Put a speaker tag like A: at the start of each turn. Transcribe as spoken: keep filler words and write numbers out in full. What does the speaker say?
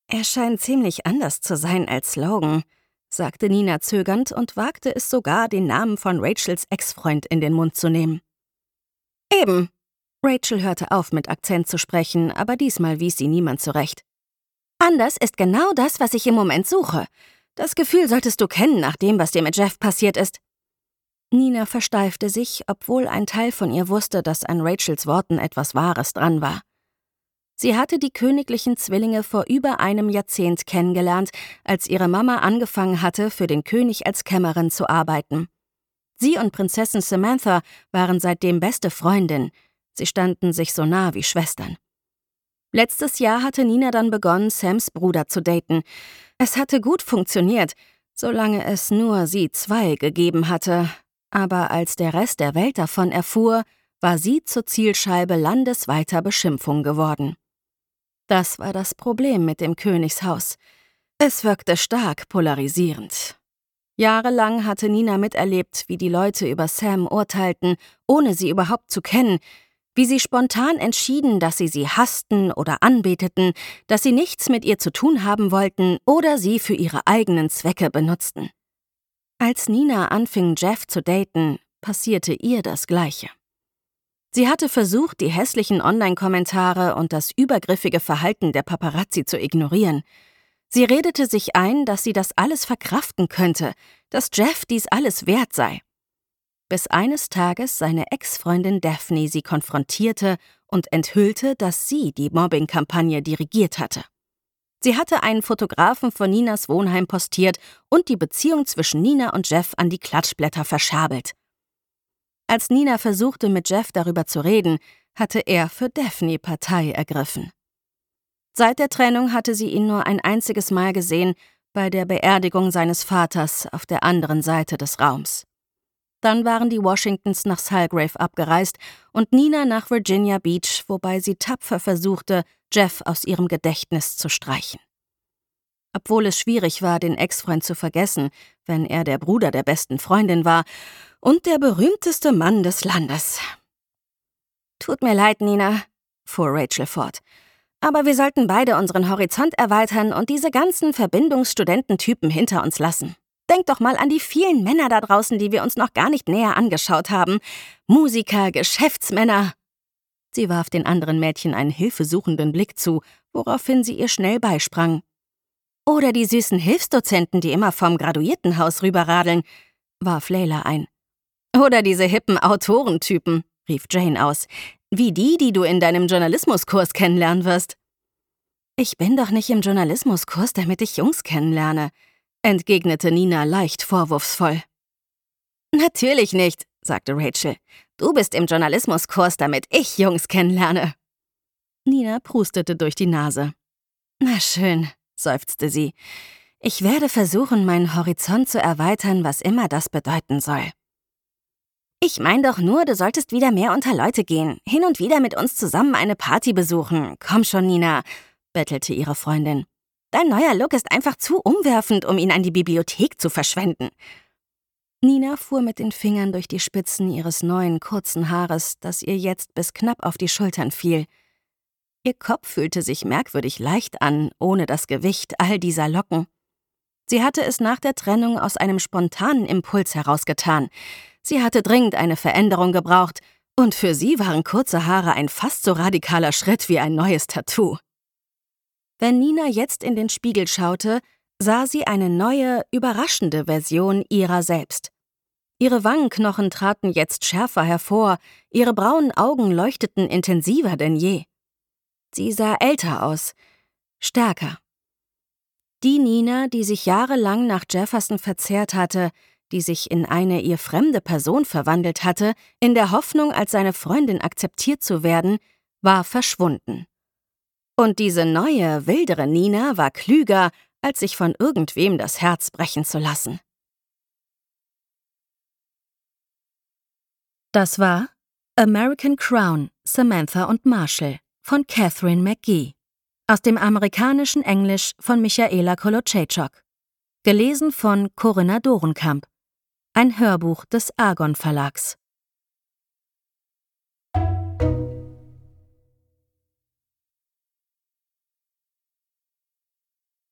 A: Er scheint ziemlich anders zu sein als Logan, sagte Nina zögernd und wagte es sogar, den Namen von Rachels Ex-Freund in den Mund zu nehmen. Eben. Rachel hörte auf, mit Akzent zu sprechen, aber diesmal wies sie niemand zurecht. Anders ist genau das, was ich im Moment suche. Das Gefühl solltest du kennen, nach dem, was dir mit Jeff passiert ist. Nina versteifte sich, obwohl ein Teil von ihr wusste, dass an Rachels Worten etwas Wahres dran war. Sie hatte die königlichen Zwillinge vor über einem Jahrzehnt kennengelernt, als ihre Mama angefangen hatte, für den König als Kämmerin zu arbeiten. Sie und Prinzessin Samantha waren seitdem beste Freundinnen. Sie standen sich so nah wie Schwestern. Letztes Jahr hatte Nina dann begonnen, Sams Bruder zu daten. Es hatte gut funktioniert, solange es nur sie zwei gegeben hatte. Aber als der Rest der Welt davon erfuhr, war sie zur Zielscheibe landesweiter Beschimpfung geworden. Das war das Problem mit dem Königshaus. Es wirkte stark polarisierend. Jahrelang hatte Nina miterlebt, wie die Leute über Sam urteilten, ohne sie überhaupt zu kennen, wie sie spontan entschieden, dass sie sie hassten oder anbeteten, dass sie nichts mit ihr zu tun haben wollten oder sie für ihre eigenen Zwecke benutzten. Als Nina anfing, Jeff zu daten, passierte ihr das Gleiche. Sie hatte versucht, die hässlichen Online-Kommentare und das übergriffige Verhalten der Paparazzi zu ignorieren. Sie redete sich ein, dass sie das alles verkraften könnte, dass Jeff dies alles wert sei. Bis eines Tages seine Ex-Freundin Daphne sie konfrontierte und enthüllte, dass sie die Mobbing-Kampagne dirigiert hatte. Sie hatte einen Fotografen von Ninas Wohnheim postiert und die Beziehung zwischen Nina und Jeff an die Klatschblätter verscherbelt. Als Nina versuchte, mit Jeff darüber zu reden, hatte er für Daphne Partei ergriffen. Seit der Trennung hatte sie ihn nur ein einziges Mal gesehen, bei der Beerdigung seines Vaters auf der anderen Seite des Raums. Dann waren die Washingtons nach Salgrave abgereist und Nina nach Virginia Beach, wobei sie tapfer versuchte, Jeff aus ihrem Gedächtnis zu streichen. Obwohl es schwierig war, den Ex-Freund zu vergessen, wenn er der Bruder der besten Freundin war und der berühmteste Mann des Landes. »Tut mir leid, Nina«, fuhr Rachel fort, »aber wir sollten beide unseren Horizont erweitern und diese ganzen Verbindungsstudententypen hinter uns lassen. Denk doch mal an die vielen Männer da draußen, die wir uns noch gar nicht näher angeschaut haben. Musiker, Geschäftsmänner.« Sie warf den anderen Mädchen einen hilfesuchenden Blick zu, woraufhin sie ihr schnell beisprang. »Oder die süßen Hilfsdozenten, die immer vom Graduiertenhaus rüberradeln«, warf Layla ein. »Oder diese hippen Autorentypen«, rief Jane aus, »wie die, die du in deinem Journalismuskurs kennenlernen wirst.« »Ich bin doch nicht im Journalismuskurs, damit ich Jungs kennenlerne«, entgegnete Nina leicht vorwurfsvoll. »Natürlich nicht«, sagte Rachel. »Du bist im Journalismuskurs, damit ich Jungs kennenlerne.« Nina prustete durch die Nase. »Na schön«, seufzte sie. »Ich werde versuchen, meinen Horizont zu erweitern, was immer das bedeuten soll.« »Ich mein doch nur, du solltest wieder mehr unter Leute gehen, hin und wieder mit uns zusammen eine Party besuchen. Komm schon, Nina«, bettelte ihre Freundin. »Dein neuer Look ist einfach zu umwerfend, um ihn an die Bibliothek zu verschwenden.« Nina fuhr mit den Fingern durch die Spitzen ihres neuen, kurzen Haares, das ihr jetzt bis knapp auf die Schultern fiel. Ihr Kopf fühlte sich merkwürdig leicht an, ohne das Gewicht all dieser Locken. Sie hatte es nach der Trennung aus einem spontanen Impuls herausgetan. Sie hatte dringend eine Veränderung gebraucht, und für sie waren kurze Haare ein fast so radikaler Schritt wie ein neues Tattoo. Wenn Nina jetzt in den Spiegel schaute, sah sie eine neue, überraschende Version ihrer selbst. Ihre Wangenknochen traten jetzt schärfer hervor, ihre braunen Augen leuchteten intensiver denn je. Sie sah älter aus, stärker. Die Nina, die sich jahrelang nach Jefferson verzehrt hatte, die sich in eine ihr fremde Person verwandelt hatte, in der Hoffnung, als seine Freundin akzeptiert zu werden, war verschwunden. Und diese neue, wildere Nina war klüger, als sich von irgendwem das Herz brechen zu lassen. Das war American Crown, Samantha und Marshall von Catherine McGee, aus dem amerikanischen Englisch von Michaela Kolodziejczak, gelesen von Corinna Dorenkamp, ein Hörbuch des Argon Verlags.